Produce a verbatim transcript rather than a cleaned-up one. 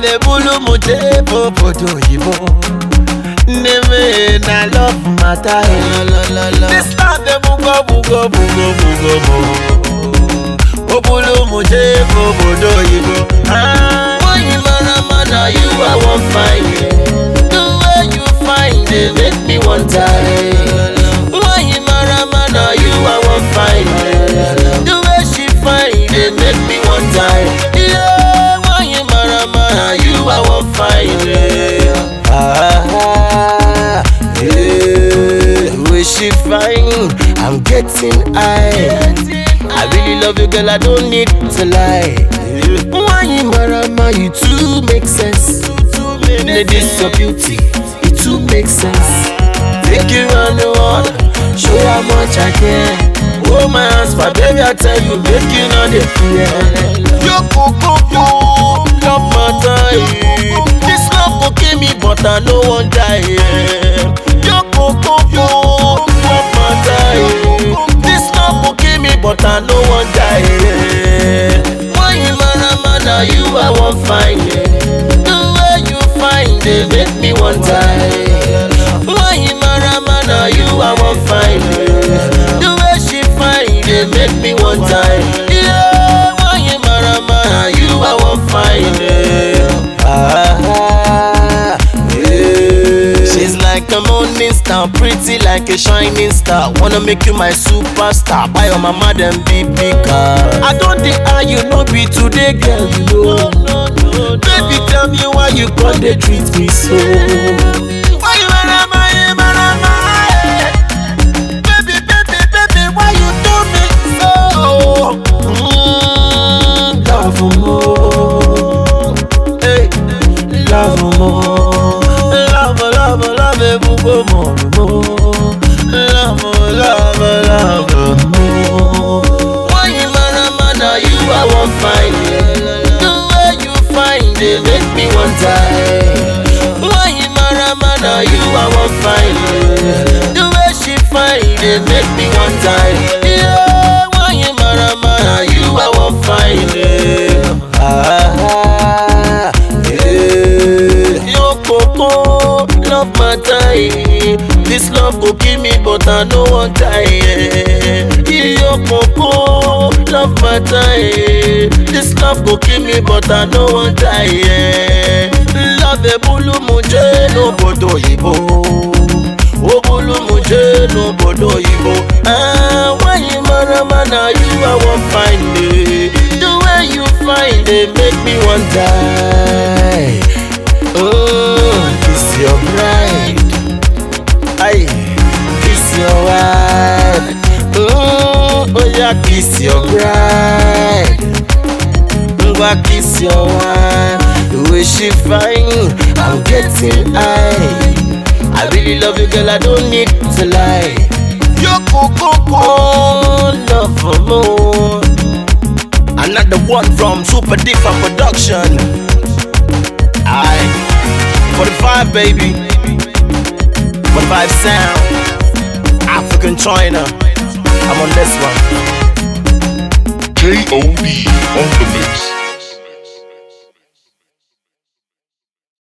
the bulu muje popoto yibo. Neme na love matter. This love the bugo bugo bugo bugo mo. Bulu muje popoto yibo. Why you mana mana you I won't find it. The way you find it make me want time. Why you mana mana you I won't find it. The way she find it make me want time. Yeah, why you mana mana you I won't find it. Ah, yeah, the way she find, I'm getting high. I really love you, girl, I don't need to lie. Why you marama, you too make sense. Ladies, your beauty, it too makes sense. Take you around the world, show you how much I care. Oh my hands, my baby, I tell you, make you know the fear. Yo, go, go, go, love my time. This love will kill me, but I no one die. Yo, go, go, go, love my time. This love will kill me, but I no one die. Why you mana mana you I won't find it. The way you find it make me want die. Why you mana mana you I won't find it. The way she find it make me want die. Yeah, why you mana mana you I won't find it. Ah, yeah. She's like a morning star, pretty like a shining star. Wanna make you my superstar. Buy your mama them big big car. I don't think how you know be today, girl. You know, no, no, no, baby, tell me why you gon' they treat me so. Why you wanna my my baby, baby, baby, why you do me so? Mm, love more, hey, love more, love, love, love, love, more, more, love, love, love, more. Why you mana mana you I won't find it. The way you find it make me want die. Why you mana mana you I won't find it. The way she find it make me want die. Yeah, why you mana mana you I won't find it. Ah, yeah. Yo coco, love my time. This love go kill me, but I no one die. Yo coco, love my time. This love go kill me, but I no one die. Love e bulu muje no bodo yibo. O bulu muje no bodo yibo. Ah, why you mana mana you I won't find it. The way you find it make me want die. Oh, kiss your bride. Aye, kiss your wife. Oh, oh yeah, kiss your bride. Ngwa kiss your wife. The way she fine, I'm getting high. I really love you, girl, I don't need to lie. Yo, go, go, go, love for more. Another one from Super Diva Production. Aye, forty-five, baby. forty-five sound. African China. I'm on this one. J O D on the mix.